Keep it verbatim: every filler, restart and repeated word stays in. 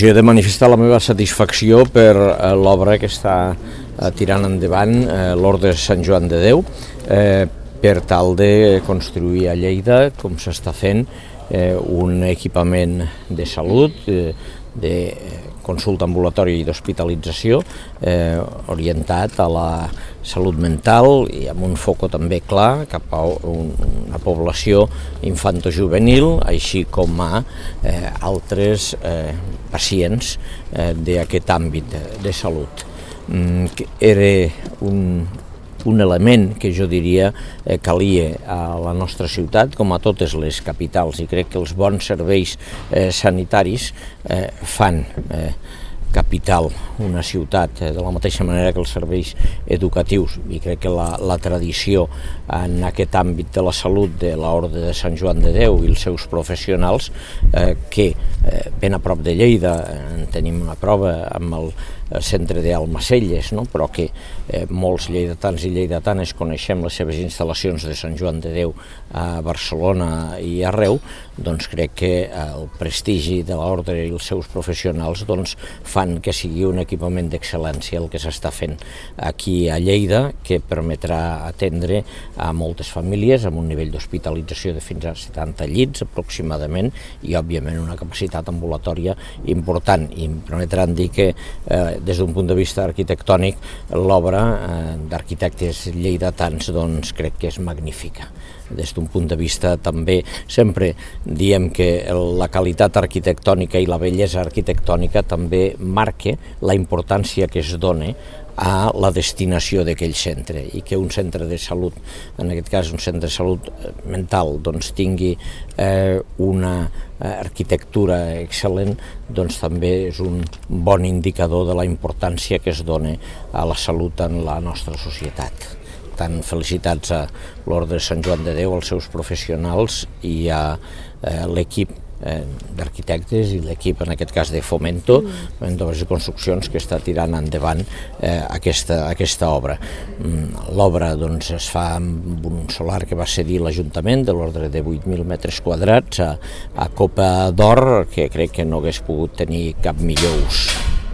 Jo he de manifestar la meva satisfacció per eh, l'obra que està eh, tirant endavant eh, l'Orde de Sant Joan de Déu eh, per tal de construir a Lleida, com s'està fent, eh, un equipament de salut, eh, de consulta ambulatòria i d'hospitalització eh, orientat a la salut mental i amb un foco també clar cap a un, una població infantojuvenil, així com a eh, altres eh, pacients eh, d'aquest àmbit de, de salut. Mm, era un, un element que jo diria eh, calia a la nostra ciutat, com a totes les capitals, i crec que els bons serveis eh, sanitaris eh, fan eh, capital una ciutat, eh, de la mateixa manera que els serveis educatius, i crec que la, la tradició en aquest àmbit de la salut de l'Orde de Sant Joan de Déu i els seus professionals, eh, que eh, ben a prop de Lleida en tenim una prova amb el centre d'Almacelles, no? Però que eh, molts lleidatans i lleidatanes coneixem les seves instal·lacions de Sant Joan de Déu a Barcelona i arreu, doncs crec que el prestigi de l'Orde i els seus professionals doncs, fan que sigui un equipament d'excel·lència el que s'està fent aquí a Lleida, que permetrà atendre a moltes famílies amb un nivell d'hospitalització de fins a setanta llits aproximadament i òbviament una capacitat ambulatòria important, i em permetran dir que eh, des d'un punt de vista arquitectònic l'obra eh, d'arquitectes lleidatans doncs crec que és magnífica. Des d'un punt de vista també sempre diem que la qualitat arquitectònica i la bellesa arquitectònica també marca la importància que es dona a la destinació d'aquell centre, i que un centre de salut, en aquest cas un centre de salut mental, doncs tingui eh, una arquitectura excel·lent, doncs també és un bon indicador de la importància que es dona a la salut en la nostra societat. Tant felicitats a l'Orde de Sant Joan de Déu, als seus professionals i a eh, l'equip eh, d'arquitectes i l'equip, en aquest cas, de Fomento, mm. de construccions, que està tirant endavant eh, aquesta, aquesta obra. Mm, l'obra doncs, es fa amb un solar que va cedir l'Ajuntament de l'ordre de vuit mil metres quadrats a, a Copa d'Or, que crec que no hagués pogut tenir cap millor ús.